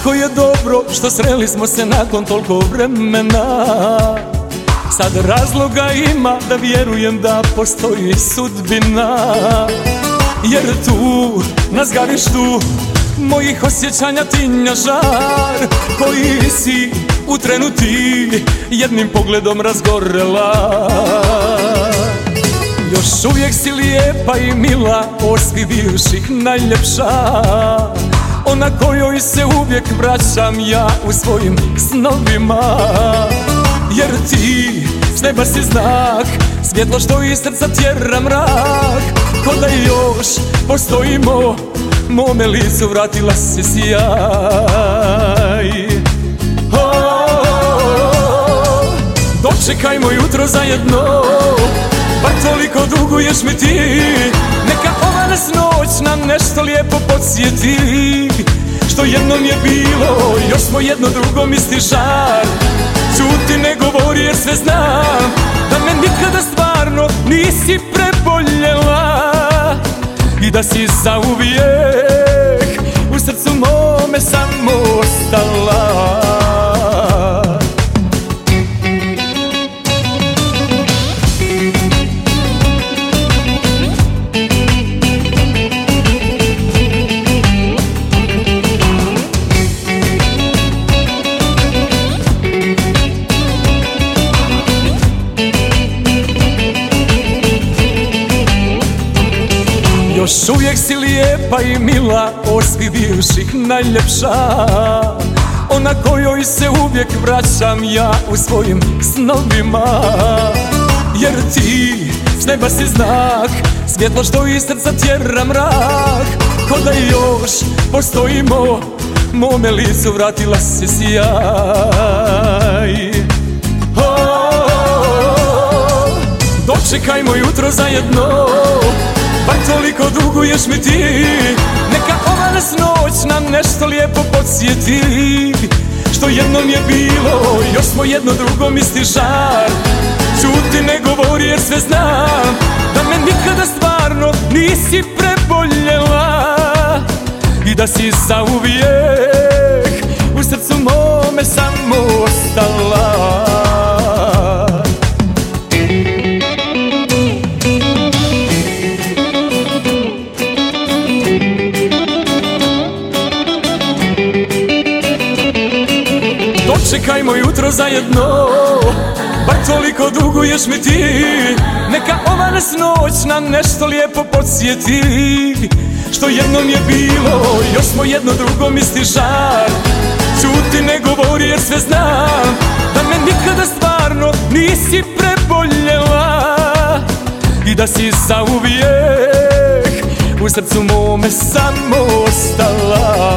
Kako je dobro što sreli smo se nakon toliko vremena. Sad razloga ima da vjerujem da postoji sudbina. Jer tu, na zgarištu mojih osjećanja tinja žar, koji si u trenu ti jednim pogledom razgorela. Još uvijek si lijepa i mila, od svih bivših najljepša, ona kojoj se uvijek vraćam ja u svojim snovima. Jer ti s neba si znak, svjetlo što iz srca tjera mrak. Ko da još postojimo, mome licu vratila si sjaj. Dočekajmo jutro zajedno, bar toliko duguješ mi ti. Neka ova nas noć nam nešto lijepo podsjeti, što jednom je bilo, još smo jedno drugom isti žar. Čuti ne govori jer sve znam, da me nikada stvarno nisi preboljela i da si zauvijek u srcu mome samo ostala. Još uvijek si lijepa i mila, od svih bivših najljepša, ona kojoj se uvijek vraćam ja u svojim snovima. Jer ti s neba si znak, svjetlo što iz srca tjera mrak. Ko da još postojimo, mome licu vratila si sjaj. Dočekajmo jutro zajedno, bar toliko duguješ mi ti. Neka ova nas noć nam nešto lijepo podsjeti, što jednom je bilo, još smo jedno drugom isti žar. Čuti ne govori jer sve znam, da me nikada stvarno nisi preboljela i da si zauvijek u srcu mome samo ostala. Dočekajmo jutro zajedno, bar toliko duguješ mi ti. Neka ova nas noć nam nešto lijepo podsjeti, što jednom je bilo, još smo jedno drugom isti žar. Čuti ne govori jer sve znam, da me nikada stvarno nisi preboljela i da si zauvijek u srcu mome samo ostala.